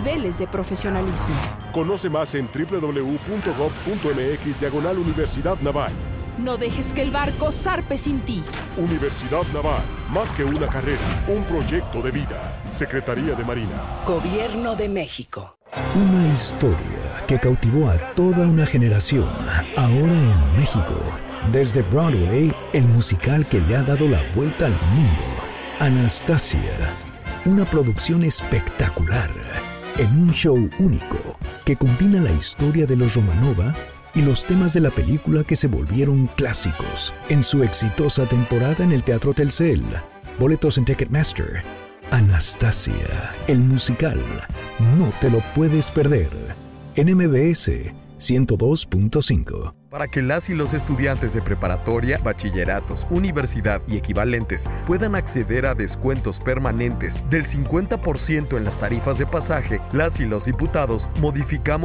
niveles de profesionalismo. Conoce más en www.gov.mx/Universidad Naval. No dejes que el barco zarpe sin ti. Universidad Naval, más que una carrera, un proyecto de vida. Secretaría de Marina. Gobierno de México. Una historia que cautivó a toda una generación, ahora en México. Desde Broadway, el musical que le ha dado la vuelta al mundo. Anastasia, una producción espectacular, en un show único que combina la historia de los Romanova y los temas de la película que se volvieron clásicos en su exitosa temporada en el Teatro Telcel. Boletos en Ticketmaster. Anastasia, el musical. No te lo puedes perder. En MBS 102.5. Para que las y los estudiantes de preparatoria, bachilleratos, universidad y equivalentes puedan acceder a descuentos permanentes del 50% en las tarifas de pasaje, las y los diputados modificamos